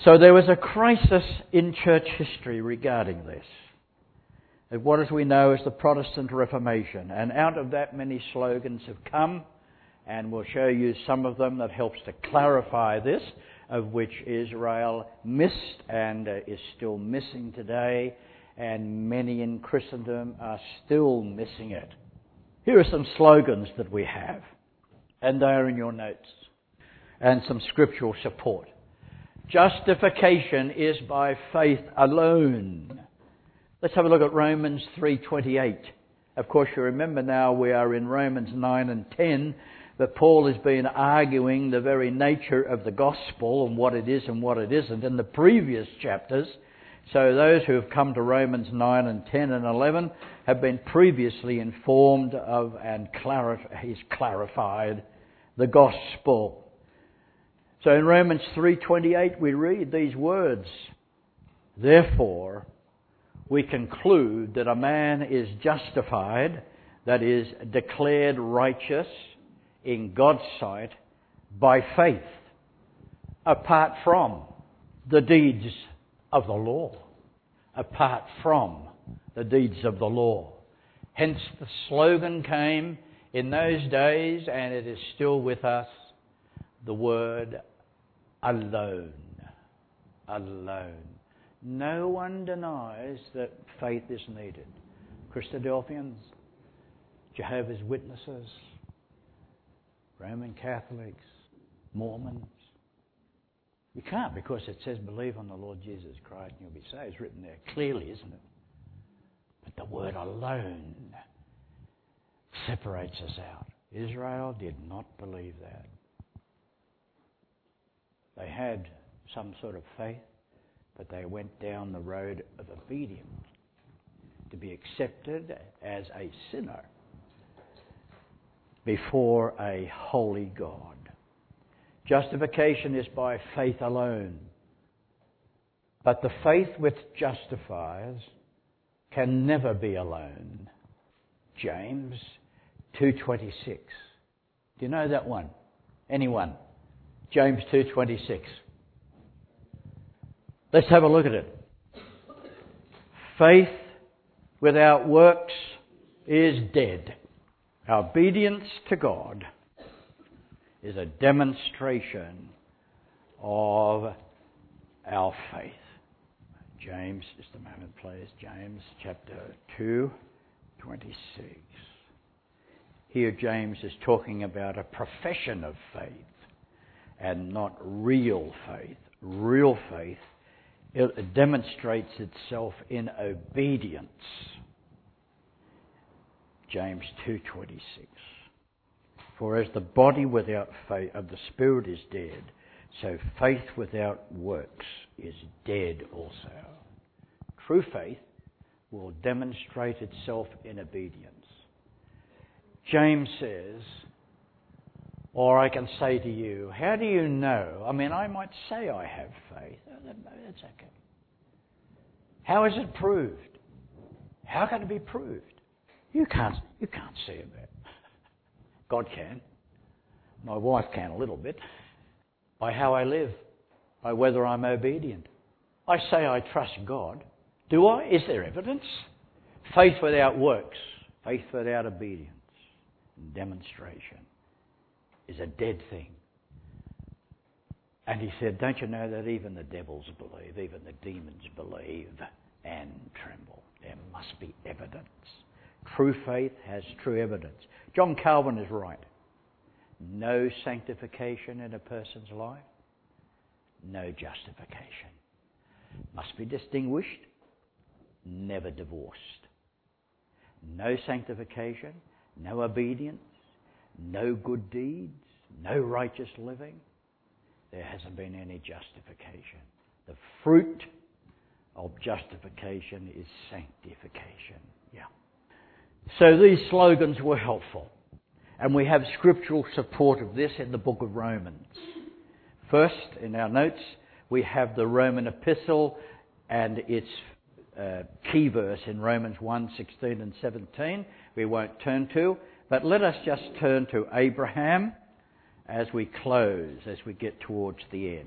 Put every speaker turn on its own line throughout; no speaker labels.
So there was a crisis in church history regarding this. What, as we know, is the Protestant Reformation. And out of that, many slogans have come, and we'll show you some of them that helps to clarify this, of which Israel missed and is still missing today, and many in Christendom are still missing it. Here are some slogans that we have, and they are in your notes, and some scriptural support. Justification is by faith alone. Let's have a look at Romans 3:28. Of course, you remember now we are in Romans 9 and 10, that Paul has been arguing the very nature of the gospel and what it is and what it isn't in the previous chapters. So those who have come to Romans 9 and 10 and 11 have been previously informed of and he's clarified the gospel. So in Romans 3:28 we read these words, "Therefore we conclude that a man is justified, that is, declared righteous in God's sight by faith, apart from the deeds of the law." Apart from the deeds of the law. Hence the slogan came in those days, and it is still with us, the word alone. Alone. No one denies that faith is needed. Christadelphians, Jehovah's Witnesses, Roman Catholics, Mormons. You can't, because it says believe on the Lord Jesus Christ and you'll be saved. It's written there clearly, isn't it? But the word alone separates us out. Israel did not believe that. They had some sort of faith, but they went down the road of obedience to be accepted as a sinner before a holy God. Justification is by faith alone. But the faith which justifies can never be alone. James 2:26. Do you know that one? Anyone? James 2:26. Let's have a look at it. Faith without works is dead. Obedience to God is a demonstration of our faith. James, just a moment please, James chapter 2:26. Here James is talking about a profession of faith and not real faith. Real faith, it demonstrates itself in obedience. James 2:26. For as the body without faith of the spirit is dead, so faith without works is dead also. True faith will demonstrate itself in obedience. James says, or I can say to you, how do you know? I mean, I might say I have faith. That's okay. How is it proved? How can it be proved? You can't see it. God can. My wife can a little bit. By how I live. By whether I'm obedient. I say I trust God. Do I? Is there evidence? Faith without works. Faith without obedience and demonstration is a dead thing. And he said, don't you know that even the devils believe, even the demons believe and tremble? There must be evidence. True faith has true evidence. John Calvin is right. No sanctification in a person's life, no justification. Must be distinguished, never divorced. No sanctification, no obedience, no good deeds, no righteous living. There hasn't been any justification. The fruit of justification is sanctification. Yeah. So these slogans were helpful. And we have scriptural support of this in the book of Romans. First, in our notes, we have the Roman epistle and its key verse in Romans 1:16 and 17. We won't turn to, but let us just turn to Abraham as we close, as we get towards the end.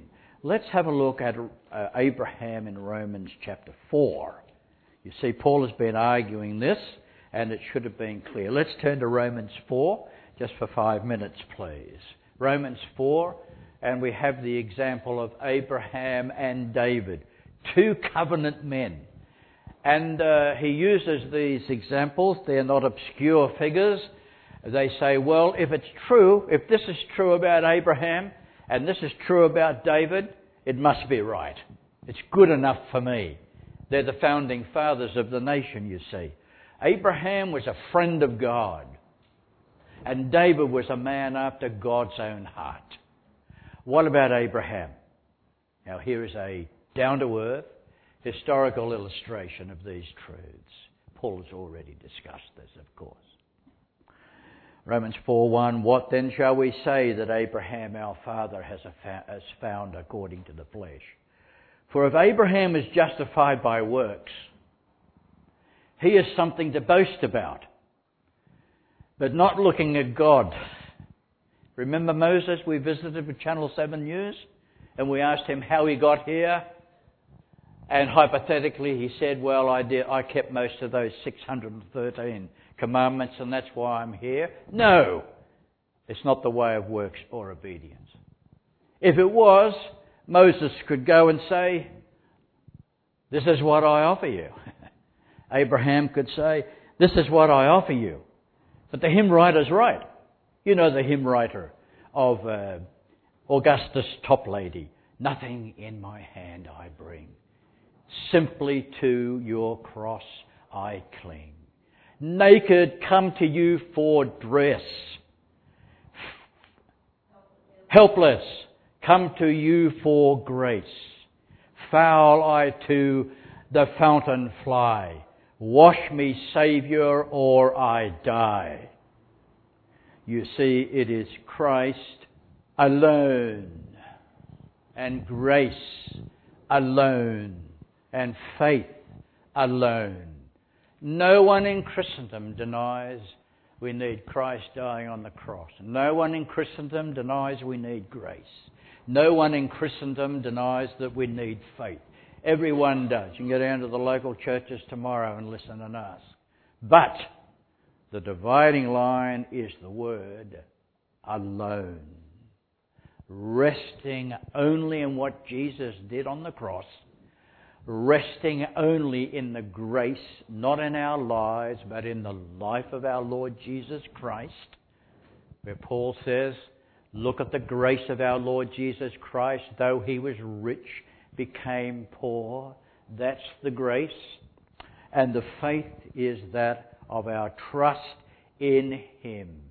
Let's have a look at Abraham in Romans chapter 4. You see, Paul has been arguing this, and it should have been clear. Let's turn to Romans 4, just for 5 minutes, please. Romans 4, and we have the example of Abraham and David, two covenant men. And he uses these examples. They're not obscure figures. They say, well, if it's true, if this is true about Abraham, and this is true about David, it must be right. It's good enough for me. They're the founding fathers of the nation, you see. Abraham was a friend of God, and David was a man after God's own heart. What about Abraham? Now here is a down-to-earth historical illustration of these truths. Paul has already discussed this, of course. Romans 4:1, what then shall we say that Abraham our father has found according to the flesh? For if Abraham is justified by works, he is something to boast about, but not looking at God. Remember Moses we visited with Channel 7 News? And we asked him how he got here? And hypothetically he said, well, I kept most of those 613 commandments and that's why I'm here. No, it's not the way of works or obedience. If it was, Moses could go and say, this is what I offer you. Abraham could say, this is what I offer you. But the hymn writer's right. You know the hymn writer of Augustus Toplady. Nothing in my hand I bring. Simply to your cross I cling. Naked come to you for dress. Helpless come to you for grace. Foul I to the fountain fly. Wash me, Saviour, or I die. You see, it is Christ alone, and grace alone, and faith alone. No one in Christendom denies we need Christ dying on the cross. No one in Christendom denies we need grace. No one in Christendom denies that we need faith. Everyone does. You can go down to the local churches tomorrow and listen and ask. But the dividing line is the word alone. Resting only in what Jesus did on the cross. Resting only in the grace, not in our lives, but in the life of our Lord Jesus Christ. Where Paul says, look at the grace of our Lord Jesus Christ, though he was rich, became poor. That's the grace. And the faith is that of our trust in him.